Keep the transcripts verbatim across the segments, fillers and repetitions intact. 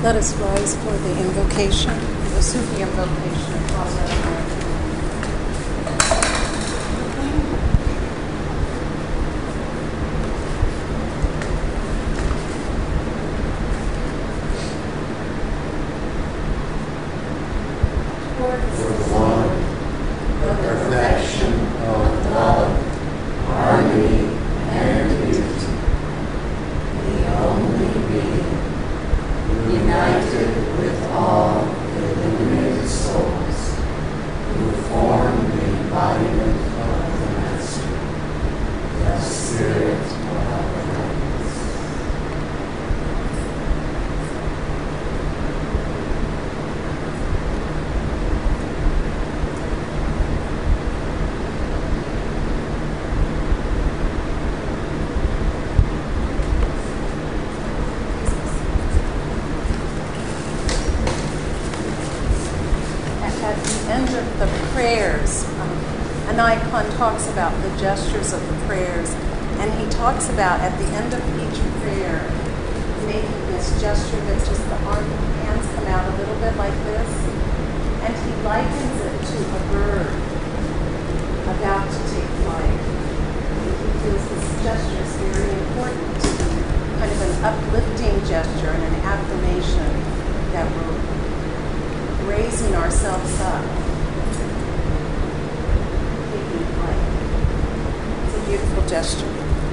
Let us rise for the invocation, the Sufi invocation of Father. An icon talks about the gestures of the prayers, and he talks about at the end of each prayer making this gesture that just the arm hands come out a little bit like this, and he likens it to a bird about to take flight. He feels this gesture is very important, kind of an uplifting gesture and an affirmation that we're raising ourselves up. It's a beautiful gesture.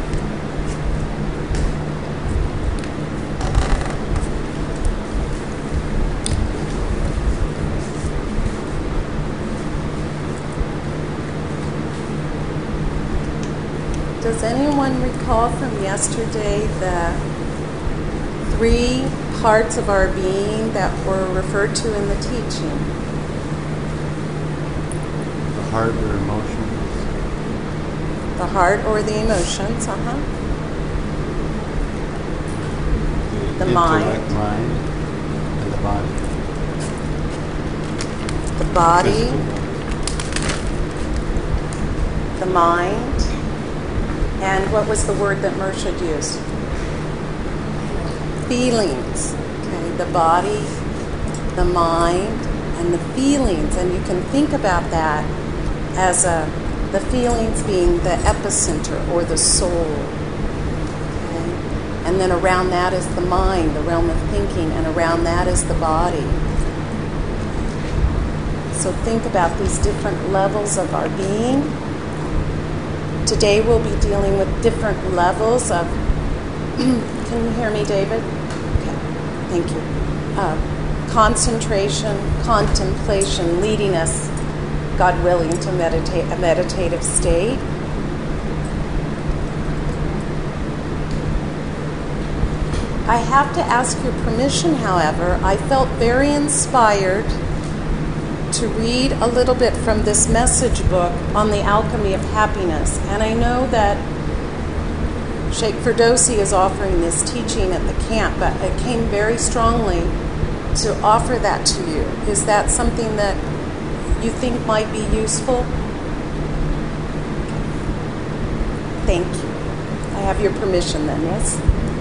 Does anyone recall from yesterday the three parts of our being that were referred to in the teaching? The heart or emotions. The heart or the emotions, uh-huh. The, the mind. mind. And the body. The body. Physical. The mind. And what was the word that Mershad used? Feelings. Okay, the body, the mind, and the feelings. And you can think about that as a the feelings being the epicenter or the soul. Okay? And then around that is the mind, the realm of thinking, and around that is the body. So think about these different levels of our being. Today we'll be dealing with different levels of, can you hear me, David? Okay, thank you. Uh, concentration, contemplation, leading us, God willing, to meditate a meditative state. I have to ask your permission, however. I felt very inspired to read a little bit from this message book on the alchemy of happiness. And I know that Sheikh Ferdowsi is offering this teaching at the camp, but it came very strongly to offer that to you. Is that something that you think might be useful? Thank you. I have your permission then, yes?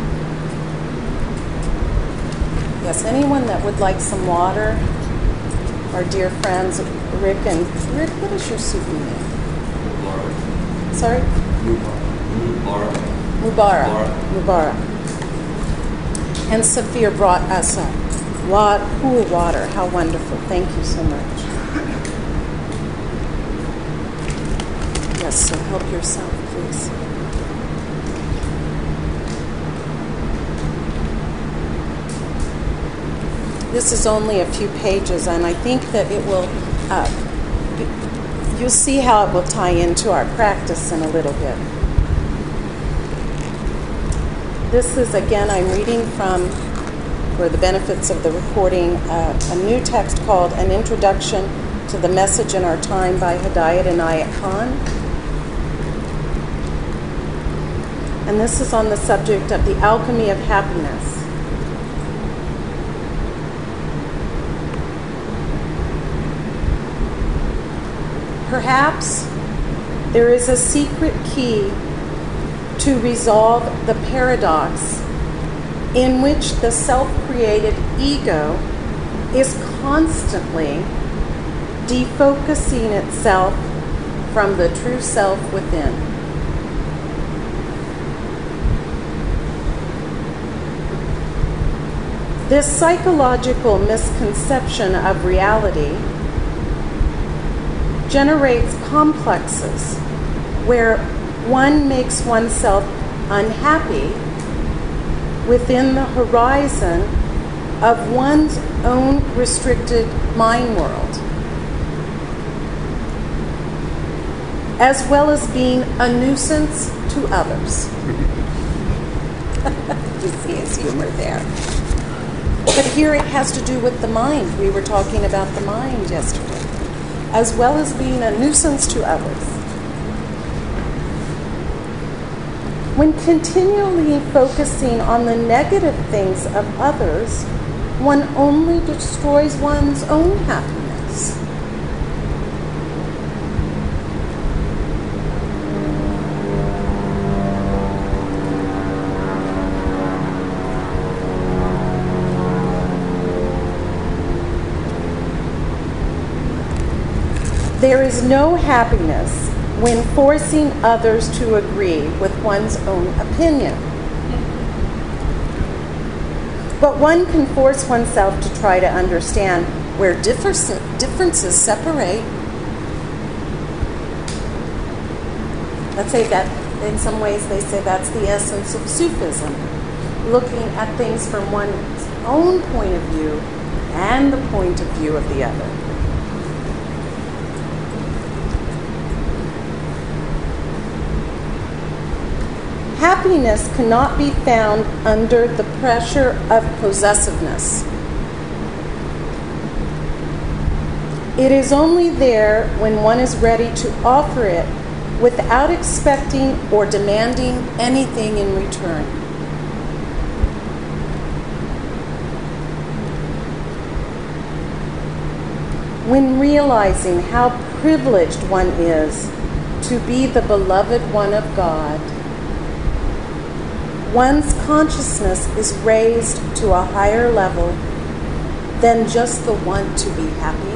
Yes, anyone that would like some water? Our dear friends, Rick and... Rick, what is your Sufi name? Mubarak. Sorry? Mubarak. Mubarak. Mubarak. And Saphir brought us a wa- cool water. How wonderful. Thank you so much. Yes, so help yourself, please. This is only a few pages, and I think that it will, uh, you'll see how it will tie into our practice in a little bit. This is, again, I'm reading from, for the benefits of the recording, uh, a new text called An Introduction to the Message in Our Time by Hidayat Inayat Khan. And this is on the subject of the alchemy of happiness. Perhaps there is a secret key to resolve the paradox in which the self-created ego is constantly defocusing itself from the true self within. This psychological misconception of reality generates complexes where one makes oneself unhappy within the horizon of one's own restricted mind world, as well as being a nuisance to others. You see his humor there. But here it has to do with the mind. We were talking about the mind yesterday, as well as being a nuisance to others. When continually focusing on the negative things of others, one only destroys one's own happiness. There is no happiness when forcing others to agree with one's own opinion. But one can force oneself to try to understand where differences separate. Let's say that in some ways they say that's the essence of Sufism, looking at things from one's own point of view and the point of view of the other. Happiness cannot be found under the pressure of possessiveness. It is only there when one is ready to offer it without expecting or demanding anything in return. When realizing how privileged one is to be the beloved one of God, one's consciousness is raised to a higher level than just the want to be happy.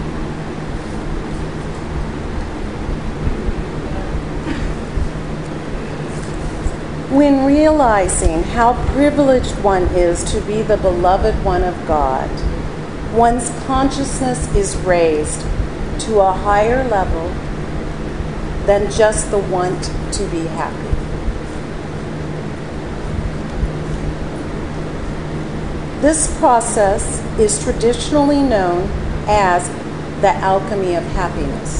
When realizing how privileged one is to be the beloved one of God, one's consciousness is raised to a higher level than just the want to be happy. This process is traditionally known as the alchemy of happiness.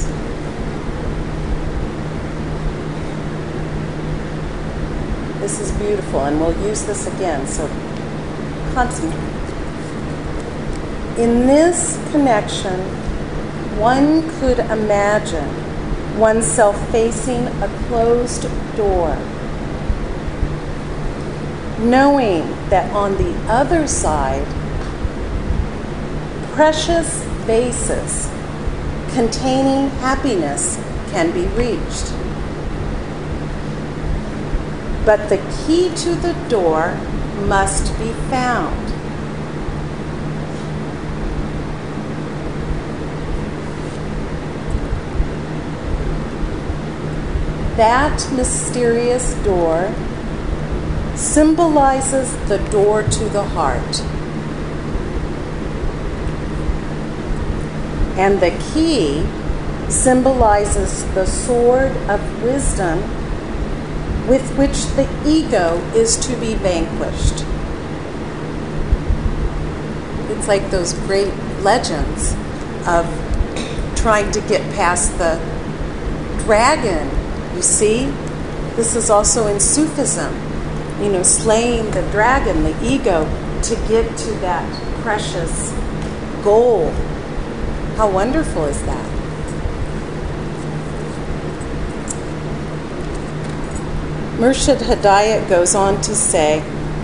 This is beautiful, and we'll use this again, so concentrate. In this connection, one could imagine oneself facing a closed door, knowing that on the other side, precious vases containing happiness can be reached. But the key to the door must be found. That mysterious door symbolizes the door to the heart. And the key symbolizes the sword of wisdom with which the ego is to be vanquished. It's like those great legends of trying to get past the dragon. You see, this is also in Sufism, you know, slaying the dragon, the ego, to get to that precious goal. How wonderful is that? Murshid Hidayat goes on to say,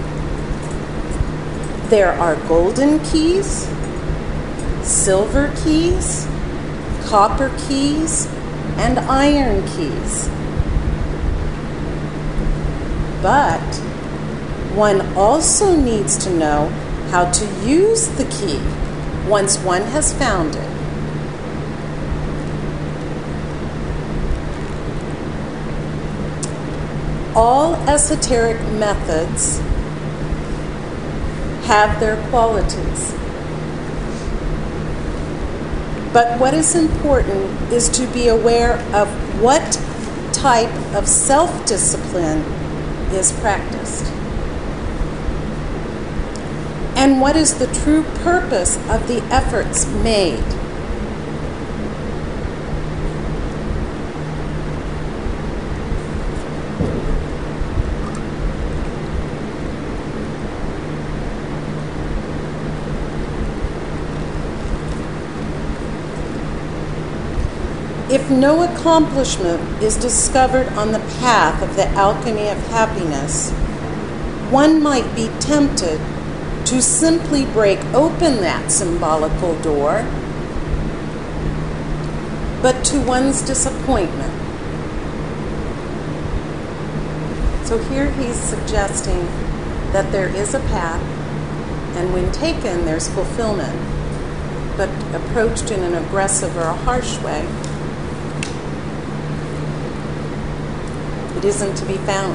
there are golden keys, silver keys, copper keys, and iron keys. But one also needs to know how to use the key once one has found it. All esoteric methods have their qualities. But what is important is to be aware of what type of self-discipline is practiced, and what is the true purpose of the efforts made. If no accomplishment is discovered on the path of the alchemy of happiness, one might be tempted to simply break open that symbolical door, but to one's disappointment. So here he's suggesting that there is a path, and when taken, there's fulfillment, but approached in an aggressive or a harsh way, it isn't to be found.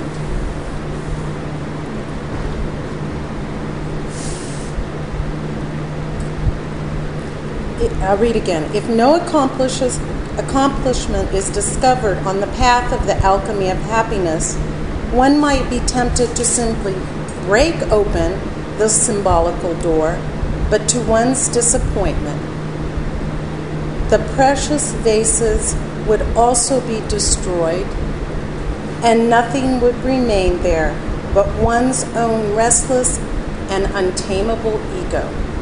It, I'll read again. If no accomplishes, accomplishment is discovered on the path of the alchemy of happiness, one might be tempted to simply break open the symbolical door, but to one's disappointment. The precious vases would also be destroyed, and nothing would remain there but one's own restless and untamable ego.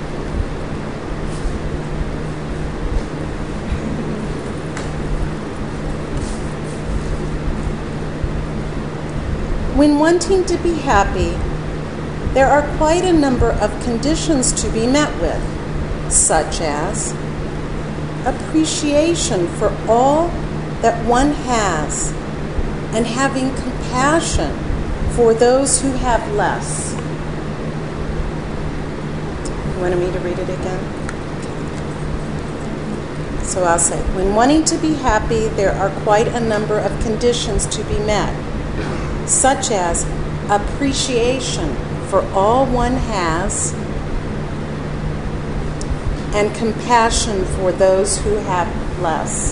When wanting to be happy, there are quite a number of conditions to be met with, such as appreciation for all that one has, and having compassion for those who have less. You wanted me to read it again? So I'll say, when wanting to be happy, there are quite a number of conditions to be met, such as appreciation for all one has, and compassion for those who have less.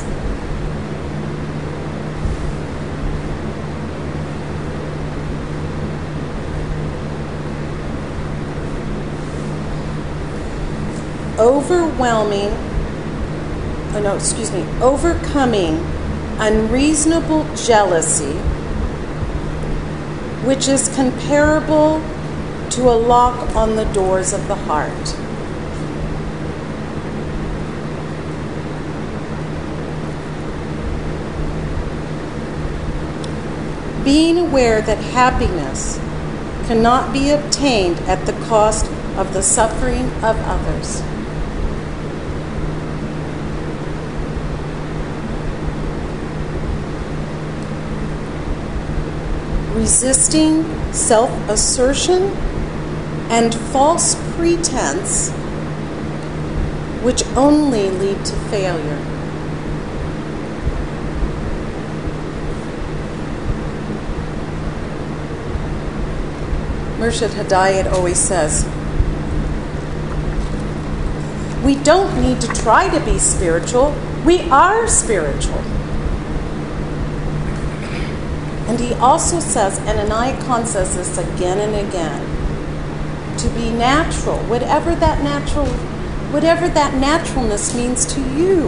Overwhelming, oh no, excuse me, overcoming unreasonable jealousy, which is comparable to a lock on the doors of the heart. Being aware that happiness cannot be obtained at the cost of the suffering of others. Resisting self-assertion and false pretense, which only lead to failure. Murshid Hidayat always says, we don't need to try to be spiritual, we are spiritual. And he also says, and Inayat Khan says this again and again, to be natural, whatever that natural, whatever that naturalness means to you.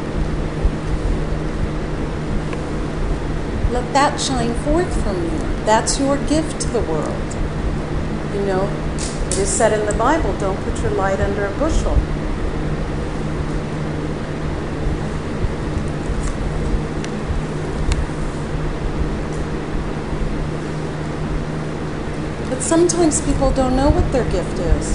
Let that shine forth from you. That's your gift to the world. You know, it is said in the Bible, don't put your light under a bushel. But sometimes people don't know what their gift is.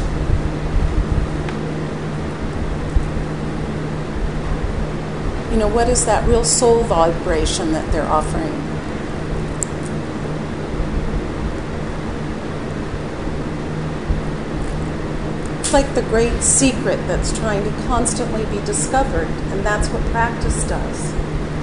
You know, what is that real soul vibration that they're offering? it's like the great secret that's trying to constantly be discovered, and that's what practice does.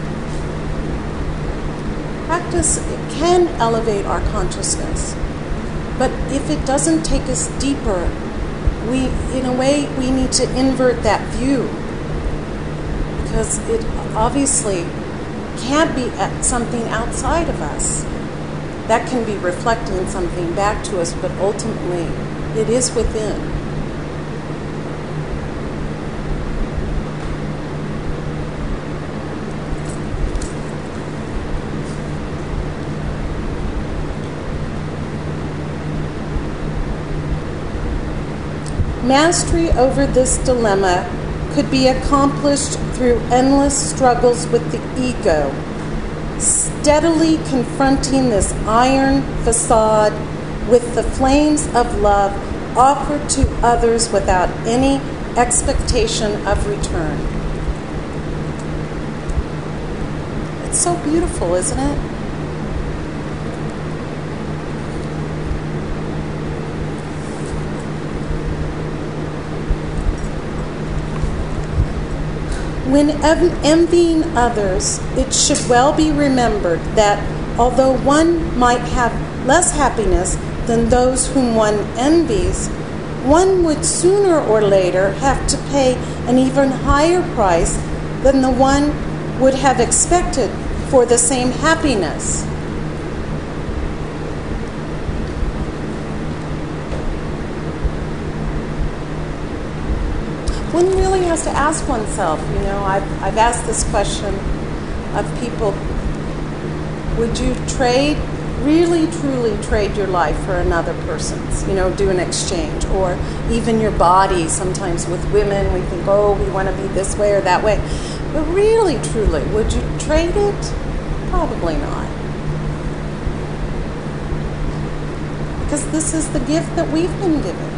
Practice can elevate our consciousness, but if it doesn't take us deeper, we, in a way, we need to invert that view, because it obviously can't be at something outside of us. That can be reflecting something back to us, but ultimately it is within. Mastery over this dilemma could be accomplished through endless struggles with the ego, steadily confronting this iron facade with the flames of love offered to others without any expectation of return. It's so beautiful, isn't it? When envying others, it should well be remembered that although one might have less happiness than those whom one envies, one would sooner or later have to pay an even higher price than the one would have expected for the same happiness. One really has to ask oneself, you know, I've, I've asked this question of people, would you trade, really truly trade your life for another person's, you know, do an exchange, or even your body? Sometimes with women we think, oh, we want to be this way or that way, but really truly, would you trade it? Probably not. Because this is the gift that we've been given.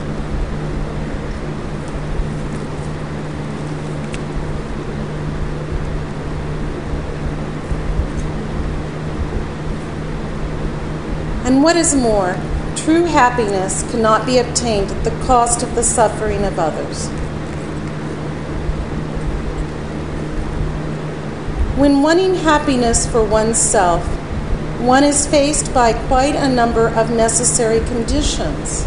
And what is more, true happiness cannot be obtained at the cost of the suffering of others. When wanting happiness for oneself, one is faced by quite a number of necessary conditions,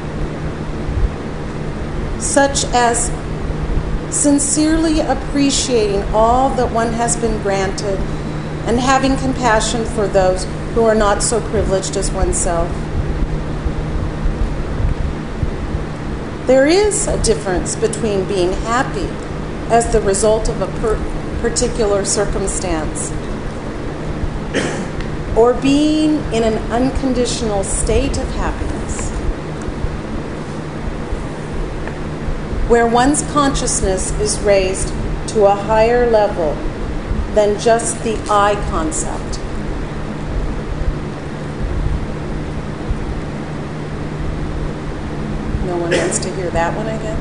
such as sincerely appreciating all that one has been granted and having compassion for those who are not so privileged as oneself. There is a difference between being happy as the result of a per- particular circumstance or being in an unconditional state of happiness, where one's consciousness is raised to a higher level than just the I concept. No one wants to hear that one again?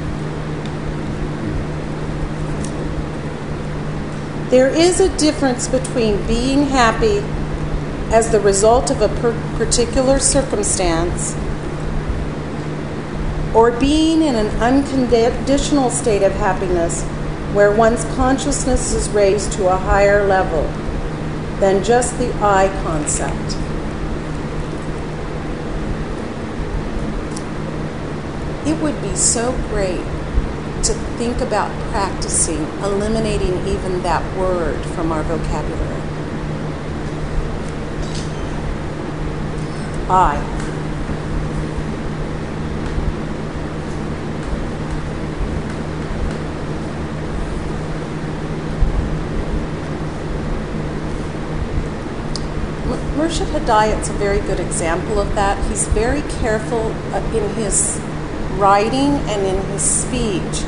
There is a difference between being happy as the result of a per- particular circumstance or being in an unconditional state of happiness where one's consciousness is raised to a higher level than just the I concept. It would be so great to think about practicing eliminating even that word from our vocabulary. I. Murshid Hidayat's a very good example of that. He's very careful in his writing and in his speech.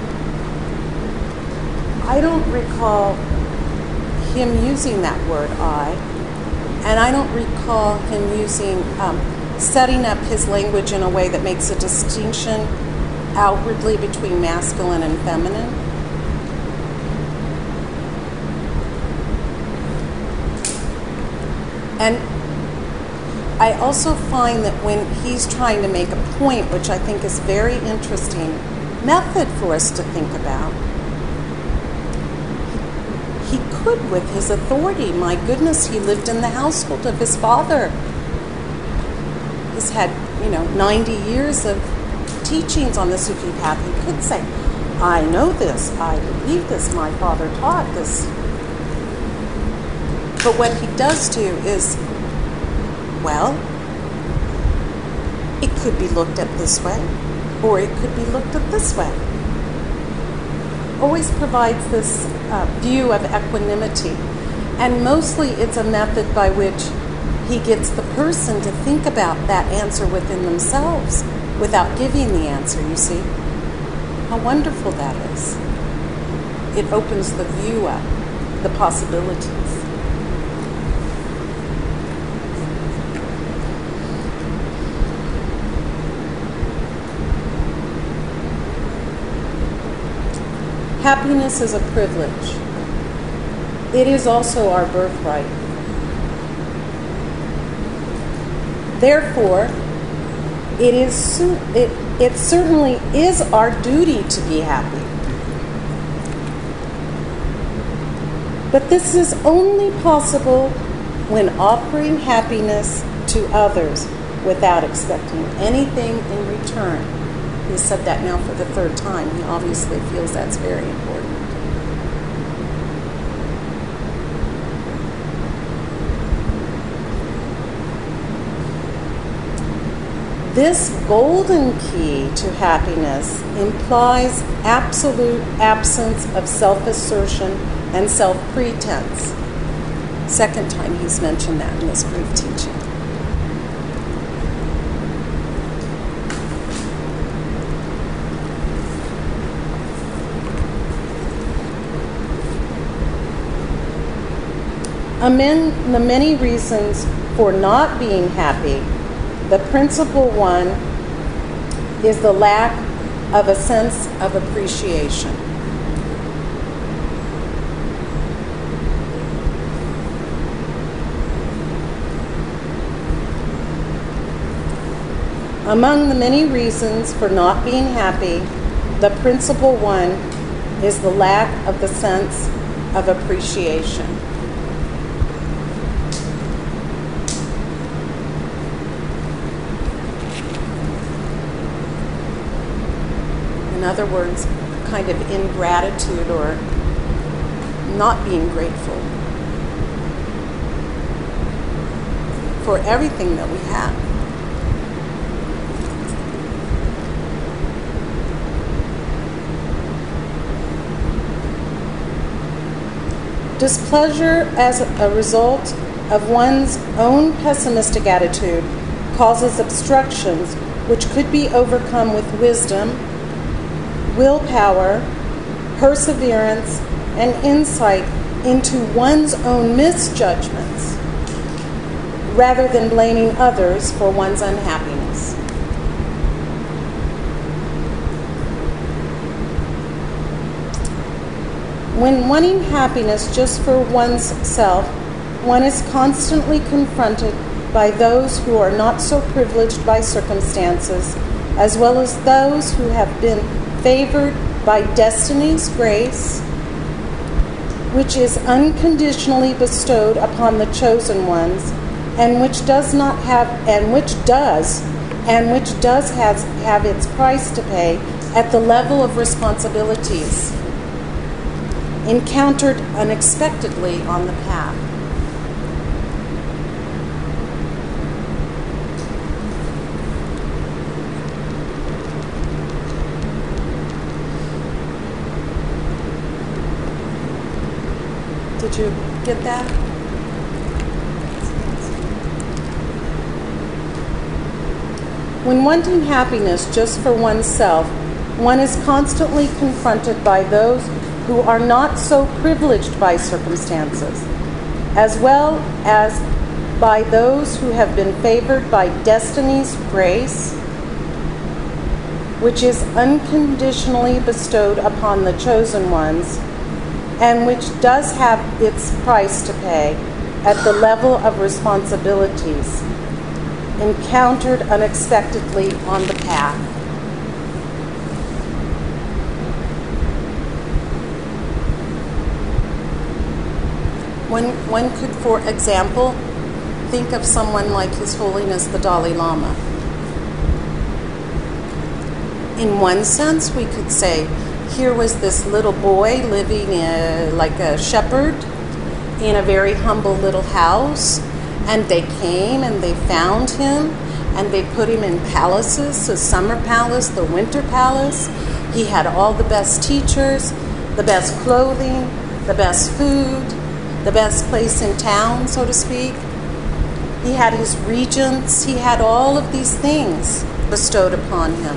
I don't recall him using that word I, and I don't recall him using, um, setting up his language in a way that makes a distinction outwardly between masculine and feminine. And I also find that when he's trying to make a point, which I think is very interesting method for us to think about, he could with his authority. My goodness, he lived in the household of his father. He's had, you know, ninety years of teachings on the Sufi path. He could say, I know this, I believe this, my father taught this. But what he does do is, well, it could be looked at this way, or it could be looked at this way. Always provides this uh, view of equanimity. And mostly it's a method by which he gets the person to think about that answer within themselves without giving the answer, you see. How wonderful that is. It opens the view up, the possibilities. Happiness is a privilege. It is also our birthright. Therefore, it is it, it certainly is our duty to be happy. But this is only possible when offering happiness to others without expecting anything in return. He said that now for the third time. He obviously feels that's very important. This golden key to happiness implies absolute absence of self-assertion and self-pretense. Second time he's mentioned that in this brief teaching. Among the many reasons for not being happy, the principal one is the lack of a sense of appreciation. Among the many reasons for not being happy, the principal one is the lack of the sense of appreciation. In other words, kind of ingratitude or not being grateful for everything that we have. Displeasure as a result of one's own pessimistic attitude causes obstructions which could be overcome with wisdom, willpower, perseverance, and insight into one's own misjudgments, rather than blaming others for one's unhappiness. When wanting happiness just for one's self, one is constantly confronted by those who are not so privileged by circumstances, as well as those who have been favored by destiny's grace, which is unconditionally bestowed upon the chosen ones, and which does not have, and which does, and which does has, have its price to pay at the level of responsibilities encountered unexpectedly on the path. Did you get that? When wanting happiness just for oneself, one is constantly confronted by those who are not so privileged by circumstances, as well as by those who have been favored by destiny's grace, which is unconditionally bestowed upon the chosen ones, and which does have its price to pay at the level of responsibilities encountered unexpectedly on the path. One, one could, for example, think of someone like His Holiness the Dalai Lama. In one sense, we could say, here was this little boy living uh, like a shepherd in a very humble little house, and they came and they found him, and they put him in palaces, the summer palace, the winter palace. He had all the best teachers, the best clothing, the best food, the best place in town, so to speak. He had his regents. He had all of these things bestowed upon him.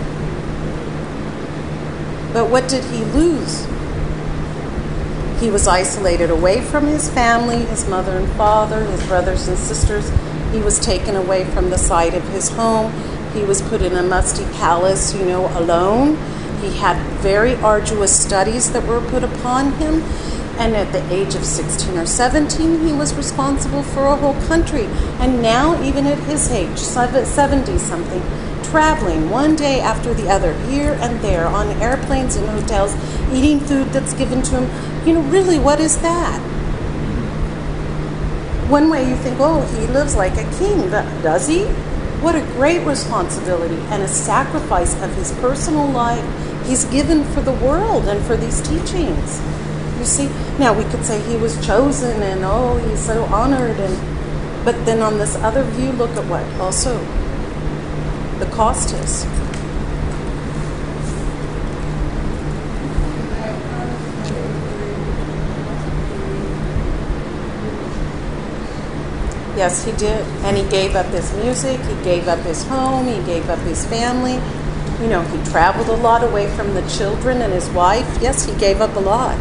But what did he lose? He was isolated away from his family, his mother and father, his brothers and sisters. He was taken away from the sight of his home. He was put in a musty palace, you know, alone. He had very arduous studies that were put upon him. And at the age of sixteen or seventeen, he was responsible for a whole country. And now, even at his age, seventy-something, traveling one day after the other, here and there, on airplanes and hotels, eating food that's given to him. You know, really, what is that? One way you think, oh, he lives like a king. Does he? What a great responsibility and a sacrifice of his personal life he's given for the world and for these teachings. You see, now we could say he was chosen and oh, he's so honored, and but then on this other view, look at what also the cost is. Yes, he did, and he gave up his music, he gave up his home, he gave up his family. You know, he traveled a lot away from the children and his wife. Yes, he gave up a lot.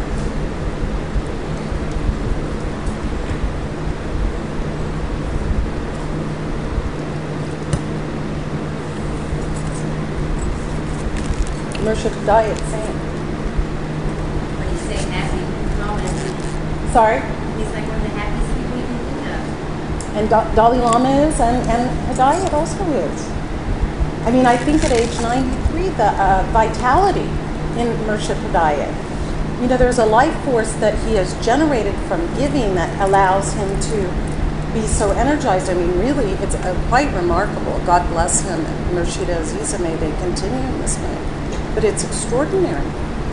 Murshid Hidayat saying. When you say happy moments, Sorry? he's like one of the happiest people you can think of. And da- Dalai Lama is, and, and Hidayat also is. I mean, I think at age ninety-three, the uh, vitality in Murshid Hidayat, you know, there's a life force that he has generated from giving that allows him to be so energized. I mean, really, it's uh, quite remarkable. God bless him. And Murshida Aziza, may they continue in this way. But it's extraordinary.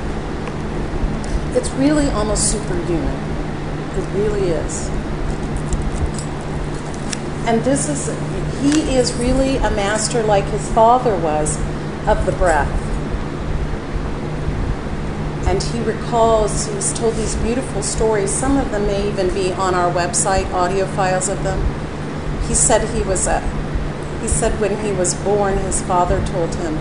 It's really almost superhuman. It really is. And this is, he is really a master like his father was of the breath. And he recalls, he's told these beautiful stories. Some of them may even be on our website, audio files of them. He said he was a, he said when he was born, his father told him,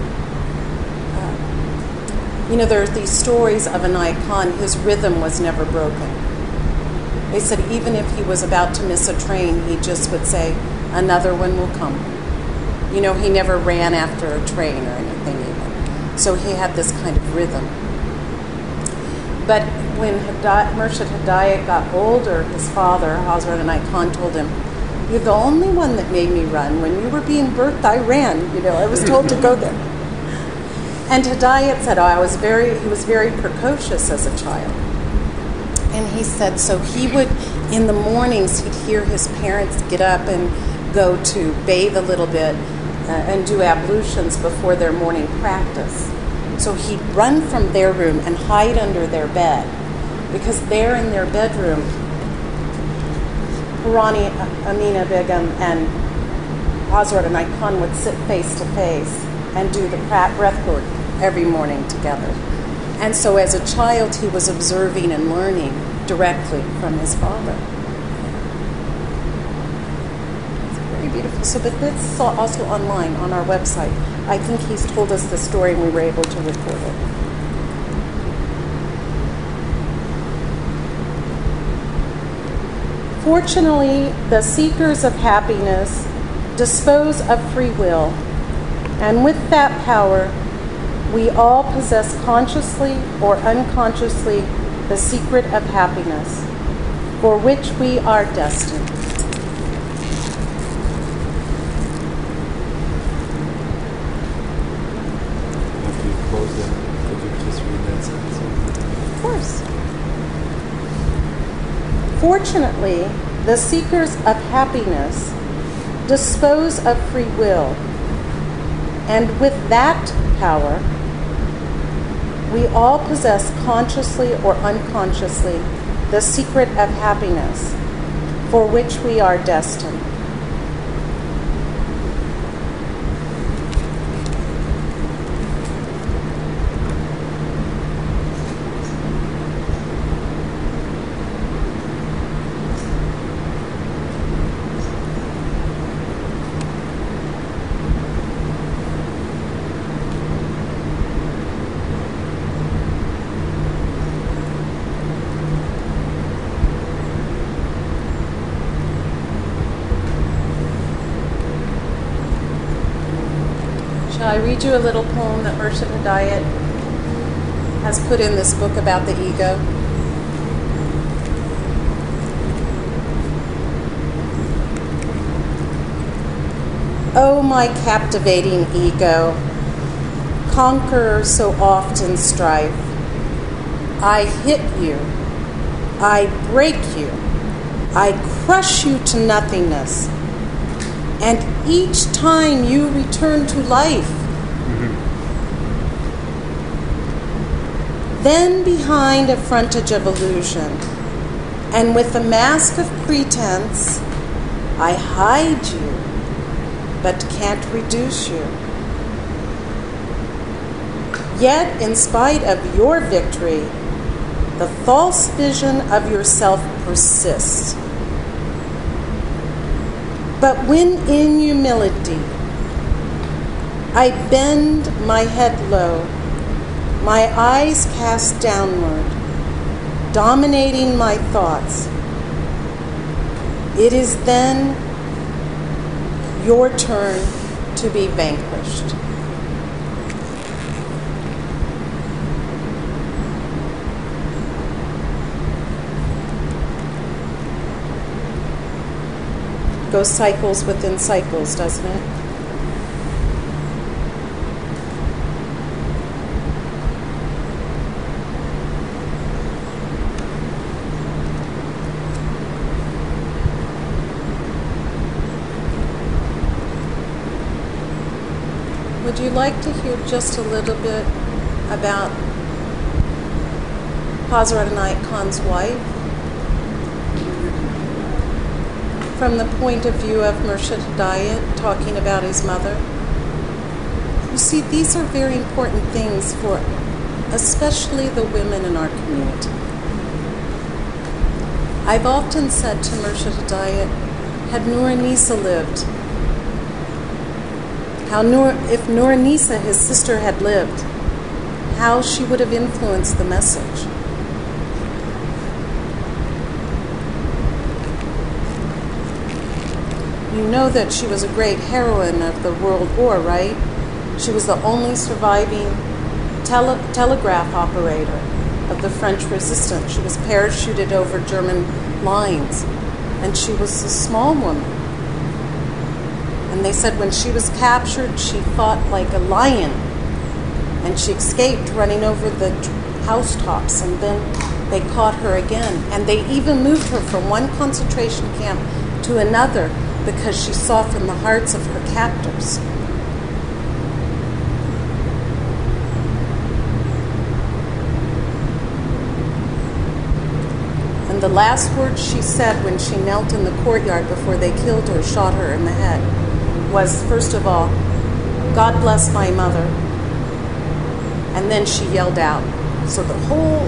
you know, there are these stories of an icon, his rhythm was never broken. They said even if he was about to miss a train, he just would say, another one will come. You know, he never ran after a train or anything even. So he had this kind of rhythm. But when Hidayat, Murshid Hidayat got older, his father, Hazrat and Icon, told him, you're the only one that made me run. When you were being birthed, I ran. You know, I was told to go there. And Hidayat said, oh, I was very, he was very precocious as a child. And he said, so he would, in the mornings, he'd hear his parents get up and go to bathe a little bit uh, and do ablutions before their morning practice. So he'd run from their room and hide under their bed, because there in their bedroom, Purani Amina Begum and Hazrat and Icon would sit face to face and do the breath work every morning together. And so as a child, he was observing and learning directly from his father. It's very beautiful. So, but that's also online on our website. I think he's told us the story and we were able to record it. Fortunately, the seekers of happiness dispose of free will, and with that power, we all possess consciously or unconsciously the secret of happiness, for which we are destined. Fortunately, the seekers of happiness dispose of free will, and with that power, we all possess consciously or unconsciously the secret of happiness for which we are destined. Shall I read you a little poem that Murshid Hidayat has put in this book about the ego? Oh, my captivating ego, conqueror so oft in strife, I hit you, I break you, I crush you to nothingness, and each time you return to life. Mm-hmm. Then behind a frontage of illusion, and with a mask of pretense, I hide you, but can't reduce you. Yet, in spite of your victory, the false vision of yourself persists. But when in humility I bend my head low, my eyes cast downward, dominating my thoughts, it is then your turn to be vanquished. Goes cycles within cycles, doesn't it? Would you like to hear just a little bit about Hazrat Inayat Khan's wife? From the point of view of Murshid Hidayat talking about his mother. You see, these are very important things for especially the women in our community. I've often said to Murshid Hidayat, had Noor Nisa lived, how Noor, if Noor Nisa, his sister, had lived, how she would have influenced the message. You know that she was a great heroine of the World War, right? She was the only surviving tele- telegraph operator of the French resistance. She was parachuted over German lines, and she was a small woman. And they said when she was captured, she fought like a lion, and she escaped running over the housetops, and then they caught her again. And they even moved her from one concentration camp to another because she softened the hearts of her captors. And the last words she said when she knelt in the courtyard before they killed her, shot her in the head, was, first of all, God bless my mother. And then she yelled out, so the whole,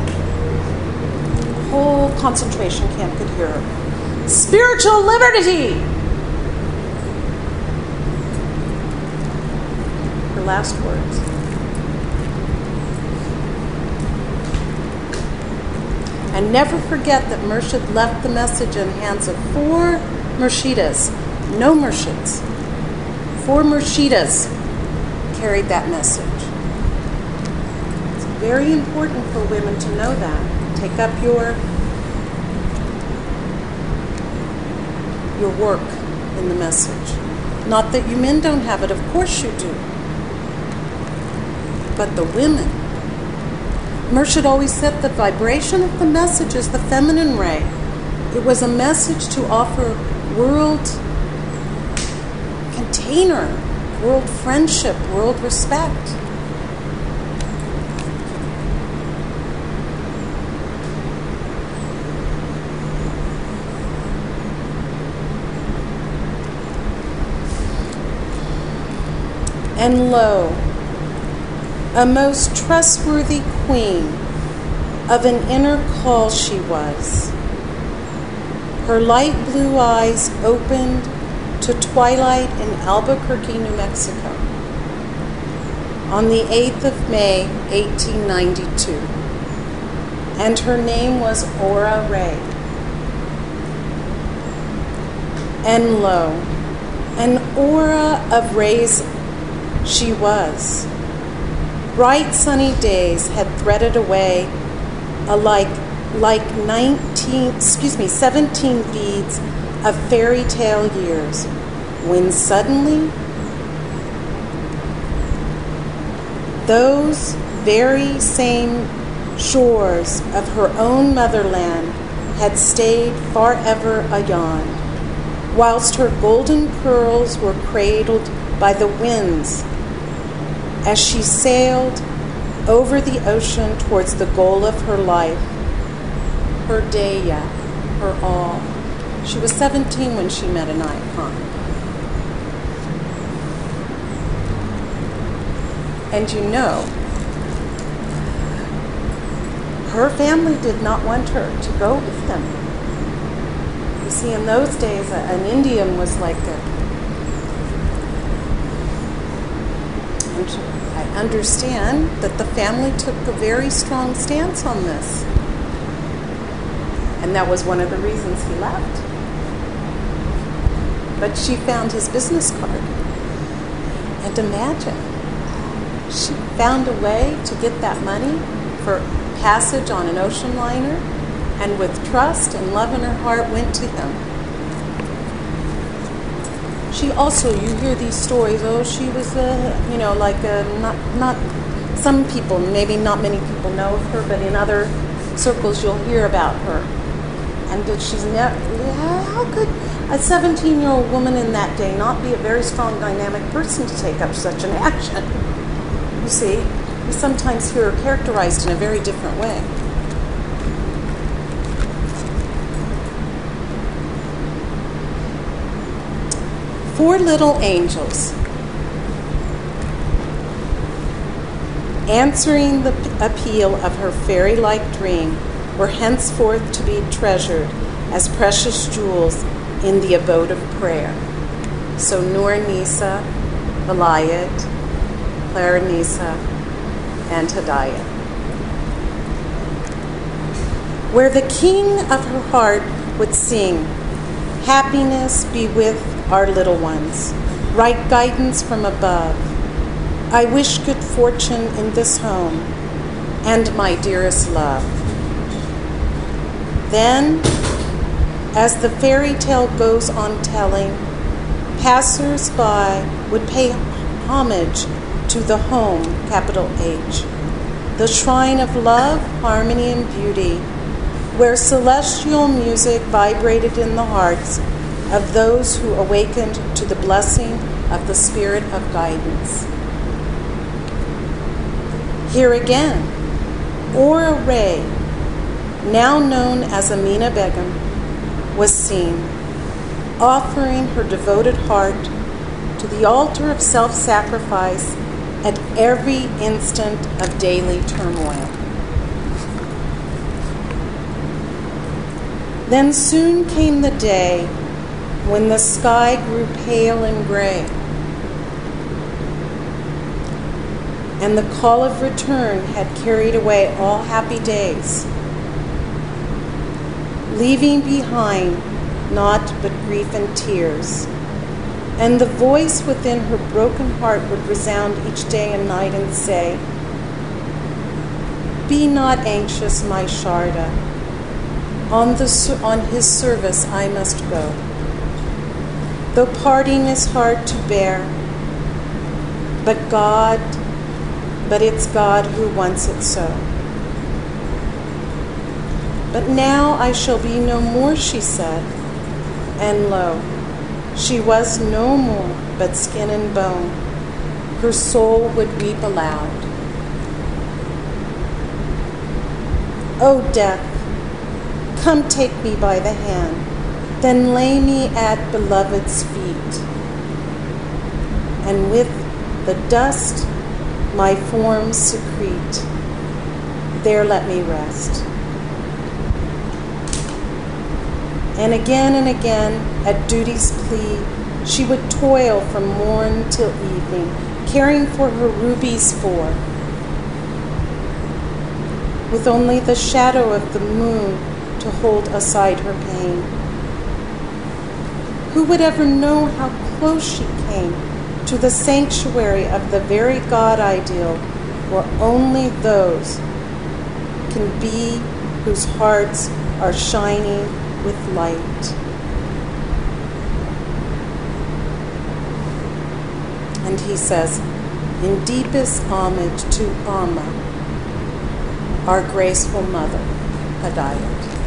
whole concentration camp could hear her, spiritual liberty! Her last words. And never forget that Murshid left the message in the hands of four Murshidas, no Murshids. Four Murshidas carried that message. It's very important for women to know that. Take up your, your work in the message. Not that you men don't have it, of course you do. But the women. Murshid always said the vibration of the message is the feminine ray. It was a message to offer world container, world friendship, world respect. And lo, a most trustworthy queen, of an inner call she was. Her light blue eyes opened to twilight in Albuquerque, New Mexico, on the eighth of May, eighteen ninety-two. And her name was Aura Ray. And lo, an aura of rays she was. Bright sunny days had threaded away alike like nineteen, excuse me, seventeen beads of fairy tale years, when suddenly those very same shores of her own motherland had stayed forever ayon, whilst her golden curls were cradled by the winds as she sailed over the ocean towards the goal of her life, her Daya, her all. She was seventeen when she met an icon. And you know, her family did not want her to go with them. You see, in those days, an Indian was like a I understand that the family took a very strong stance on this. And that was one of the reasons he left. But she found his business card. And imagine, she found a way to get that money for passage on an ocean liner, and with trust and love in her heart went to him. She also, you hear these stories, oh, she was, a, you know, like a, not, not, some people, maybe not many people know of her, but in other circles you'll hear about her. And that she's never, how could a seventeen-year-old woman in that day not be a very strong, dynamic person to take up such an action? You see, we sometimes hear her characterized in a very different way. Four little angels, answering the appeal of her fairy-like dream, were henceforth to be treasured as precious jewels in the abode of prayer. So Nur Nisa, Vilayat, Clara Nisa, and Hidayat. Where the king of her heart would sing, happiness be with our little ones, right guidance from above. I wish good fortune in this home, and my dearest love. Then, as the fairy tale goes on telling, passers-by would pay homage to the home, capital H, the shrine of love, harmony, and beauty, where celestial music vibrated in the hearts of those who awakened to the blessing of the spirit of guidance. Here again, Aura Ray, now known as Amina Begum, was seen, offering her devoted heart to the altar of self-sacrifice at every instant of daily turmoil. Then soon came the day when the sky grew pale and gray, and the call of return had carried away all happy days, leaving behind naught but grief and tears. And the voice within her broken heart would resound each day and night and say, "Be not anxious, my Sharda. On, the, on his service I must go. Though parting is hard to bear, but God, but it's God who wants it so." But now I shall be no more, she said. And lo, she was no more but skin and bone. Her soul would weep aloud. O death, come take me by the hand, then lay me at beloved's feet, and with the dust my form secrete, there let me rest. And again and again, at duty's plea, she would toil from morn till evening, caring for her rubies four, with only the shadow of the moon to hold aside her pain. Who would ever know how close she came to the sanctuary of the very God ideal, where only those can be whose hearts are shining with light? And he says, in deepest homage to Amma, our graceful mother, Hedayat.